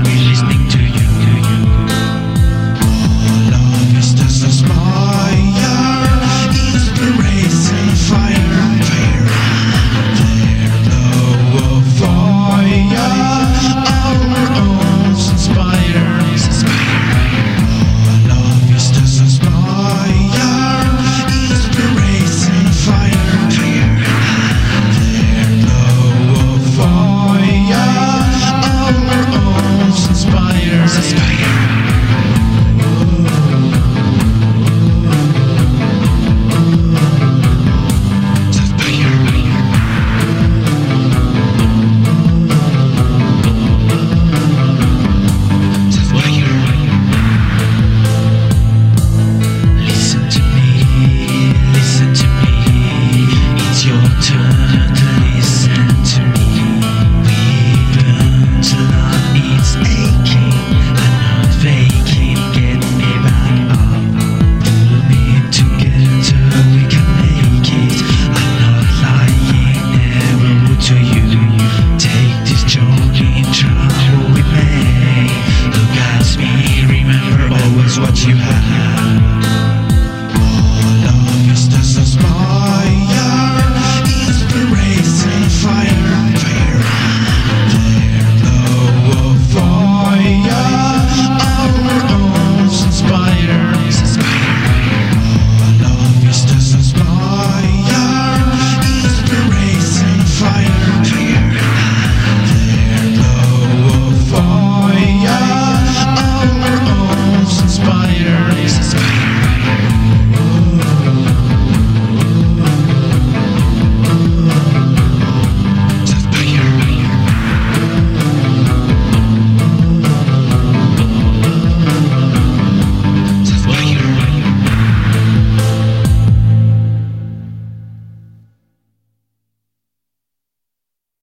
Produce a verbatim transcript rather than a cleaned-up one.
listening to you. All of us does inspire, inspiration, fire, fire. Their glow of fire, our own inspires. All of us does inspire, inspiration, fire, fire. Their glow of fire, our own inspires.